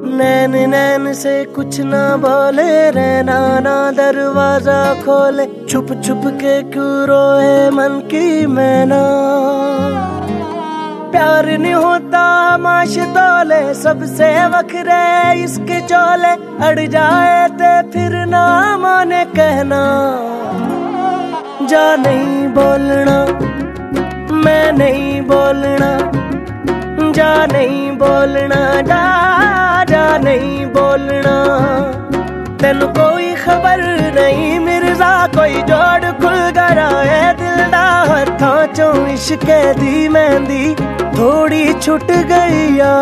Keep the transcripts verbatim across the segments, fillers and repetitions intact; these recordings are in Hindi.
नैन नैन से कुछ ना बोले, रहना ना दरवाजा खोले, छुप छुप के क्यों रोए मन की मैना। प्यार नहीं होता माश तोले, सबसे वखरे इसके चोले, अड़ जाए ते फिर ना माने कहना। जा नहीं बोलना मैं नहीं बोलना, जा नहीं बोलना, जा जा नहीं बोलना। तेन कोई खबर नहीं मिर्जा, कोई जोड़ खुल गया है दिल दा, हथां चों इश्के दी मेहंदी थोड़ी छुट गई या।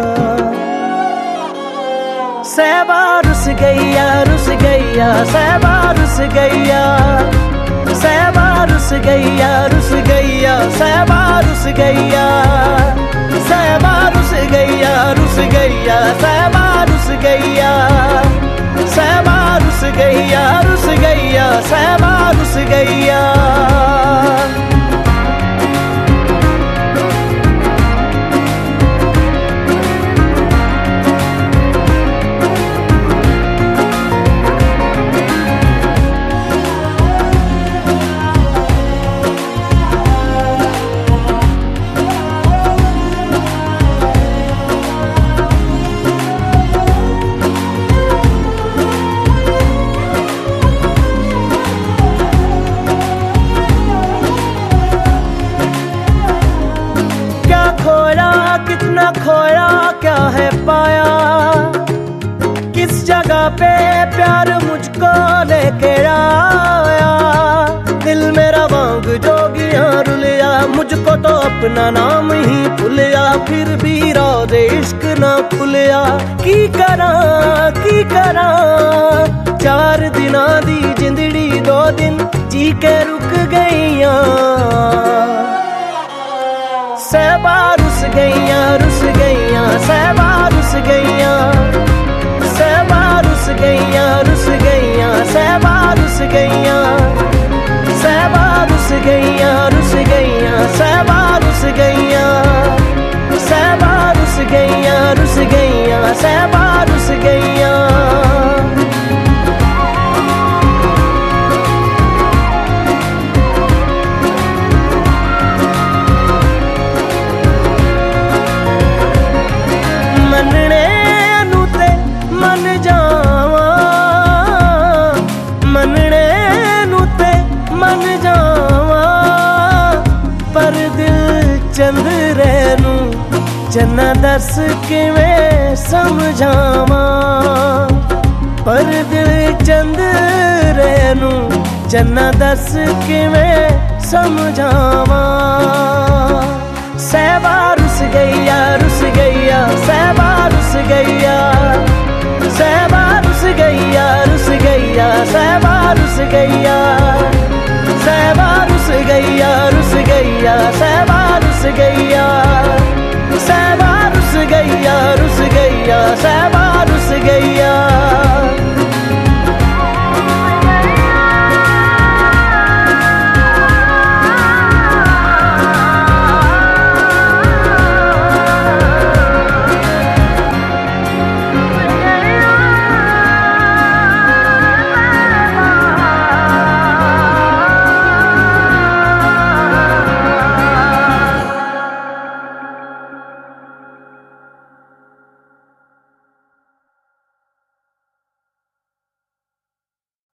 सहबा रुस गईया रुस गईया, सहबा रुस गईया, सहबा रुस गईया रुस गईया, सहबा रुस गईया, सहबा रुस गईया रुस गईया, सहबा रुस गईया, सहबा रुस गईया रुस गईया, सहबा रुस गईया। कितना खोया क्या है पाया, किस जगह पे प्यार मुझको लेके आया। दिल मेरा वांग जोगिया रुलिया, मुझको तो अपना नाम ही भूलिया, फिर भी रोज़े इश्क ना खुलिया। की करा की करा चार दिना दी जिंदड़ी दो दिन जी के रुक गईया। सहबा रुस गईया रुस गईया, सहबा रुस गईया, सहबा रुस गईया रुस गईया, सहबा रुस गईया, सहबा रुस गईया रुस गईया, सहबा रुस गईया, सहबा रुस गईया रुस गईया, सहबा रुस गईया। चंद्रे नू चन्ना दस किवें समझावा, पर दिल चंद्रे नू चन्ना दस किवें समझावा। सहबा रुस गईया रुस गईया, सहबा रुस गईया, सहबा रुस गईया रुस गईया, सहबा रुस गईया, सहबा रुस गईया रुस गईया, सहबा रुस गईया, सहबा रुस गईया रुस गईया, सहबा